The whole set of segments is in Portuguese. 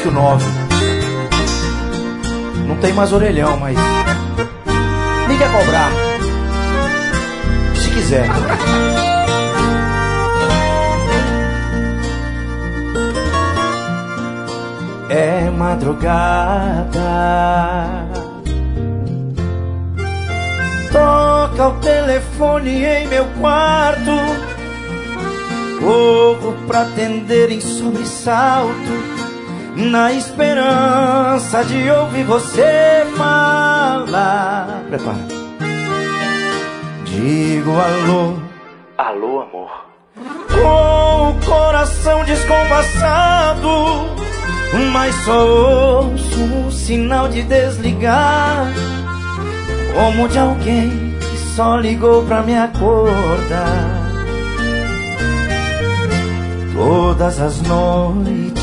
9. Não tem mais orelhão, mas nem quer cobrar. Se quiser. É madrugada, toca o telefone em meu quarto. Corro pra atender em sobressalto, na esperança de ouvir você falar. Prepara. Digo alô, alô amor, com o coração descompassado, mas só ouço um sinal de desligar, como de alguém que só ligou pra me acordar. Todas as noites,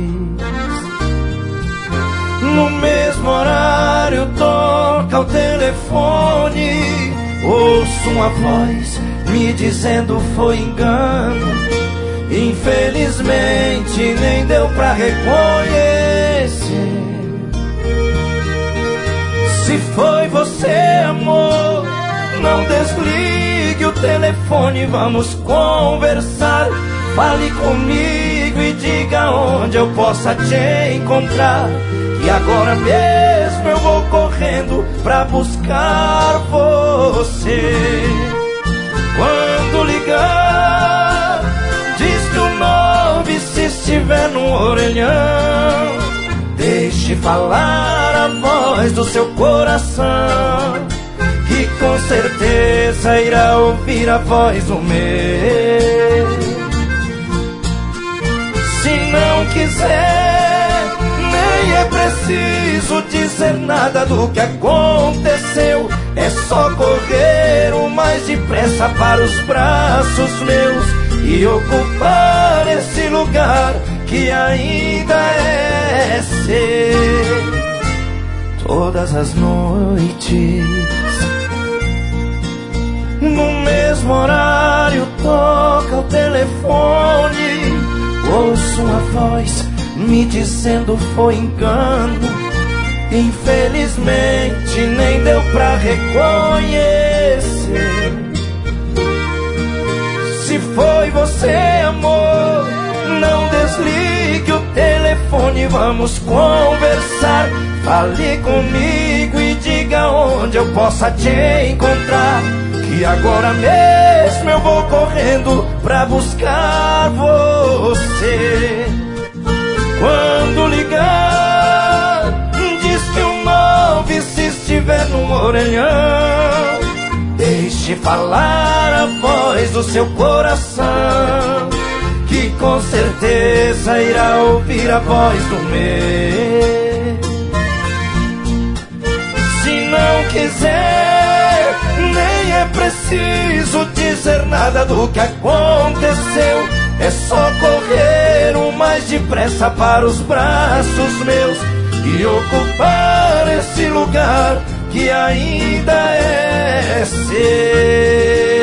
no mesmo horário, toca o telefone. Ouço uma voz me dizendo foi engano. Infelizmente nem deu pra reconhecer. Se foi você, amor, não desligue o telefone, vamos conversar. Fale comigo e diga onde eu possa te encontrar. E agora mesmo eu vou correndo pra buscar você. Quando ligar, diz que o 9 se estiver no orelhão. Deixe falar a voz do seu coração, que com certeza irá ouvir a voz do meu. Se não quiser, nem é preciso dizer nada do que aconteceu. É só correr o mais depressa para os braços meus e ocupar esse lugar que ainda é seu. Todas as noites, no mesmo horário, toca o telefone. Ouço uma voz me dizendo foi engano. Infelizmente nem deu pra reconhecer. Se foi você, amor, não desligue o telefone, vamos conversar. Fale comigo e diga onde eu possa te encontrar. Que agora mesmo eu vou correndo pra buscar você. Quando ligar, diz que o 9 se estiver no orelhão. Deixe falar a voz do seu coração, que com certeza irá ouvir a voz do meu. Se não quiser, nem é preciso dizer nada do que aconteceu. É só correr o mais depressa para os braços meus e ocupar esse lugar que ainda é seu.